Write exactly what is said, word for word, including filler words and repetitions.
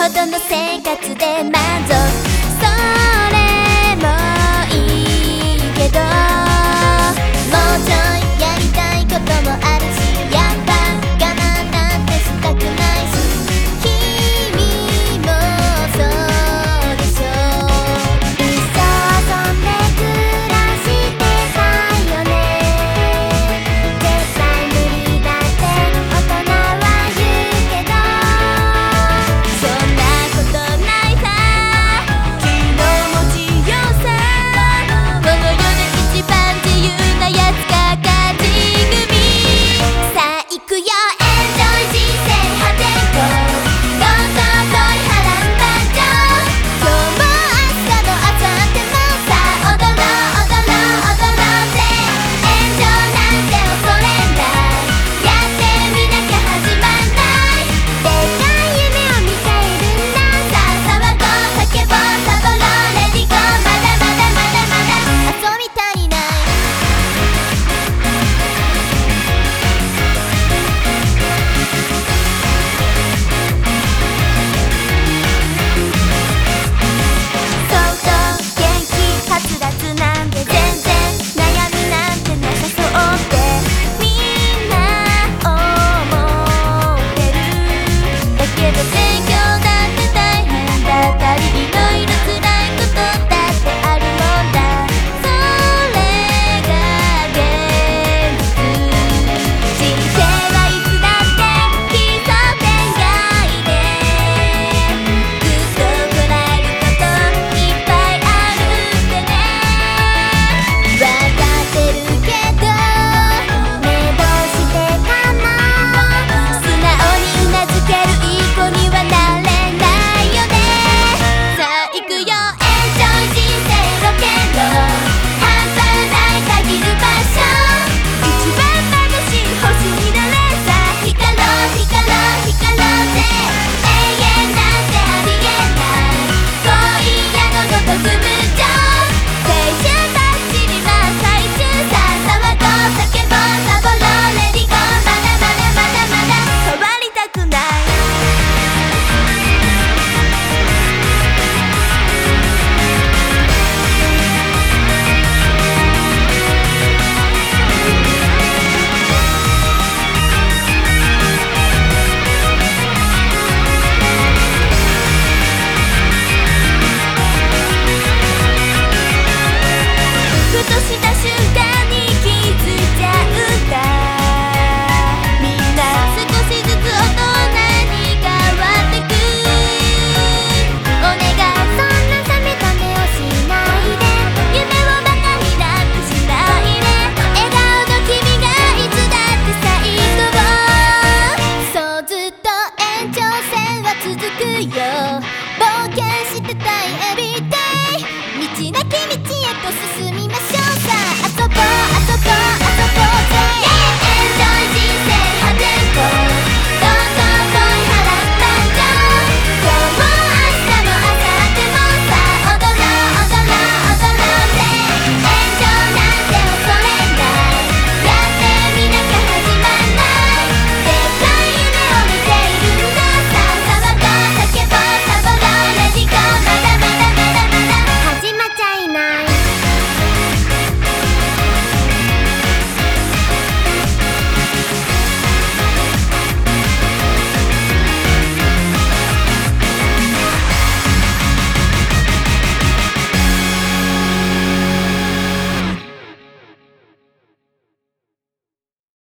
ほどの生活で満足、それもいいけど、もうちょいやりたいこともあるし、やっぱ我慢なんてしたくないし、君もそうでしょ。一生遊んで暮らしてたよね。絶対無理だって大人は言うけど、そんなことないさ、気の持ちよさ。この世で一番自由なやつが勝ち組。さあ行くよ、エンジョイ人生破天荒、どんどん問い払うバンジョー。今日も明日も明後日もさあ踊ろう踊ろう踊ろうぜ。炎上なんて恐れない、やってみなきゃ始まんない。でかい夢を見ているんだ、さあ騒ごう叫ぼうサボろうレディゴー。まだまだまだまだ遊び足りない。そうそう元気はつらつなんで全然悩みなんてなさそうってみんな思ってる。だけど勉強だって大変だったり、いろいろ辛いことだってあるもんだ。それが現実。人生はいつだって奇想天外で、ぐっとこらえることいっぱいあるってね。わかってるけどね、どうしてかな。素直にうなずけるいい子にはなれないよね。さあ行くよ、エンジョイ人生ロケンロール、半端ない限る場所。一番眩しい星になれ、さあ光ろう光ろう光ろうぜ。永遠なんてありえない、今夜のごとく無情。青春走り真っ最中、さあ騒ごう叫ぼうサボろうレディゴー。まだまだまだまだ変わりたくない。ふとした瞬間に気づいちゃうんだ。みんな少しずつ大人に変わってく。お願い、そんな冷めた目をしないで、夢をバカになんてしないで。笑顔の君がいつだって最後。そうずっと延長線は続くよ。冒険してたいエビデイ、道なき道へと進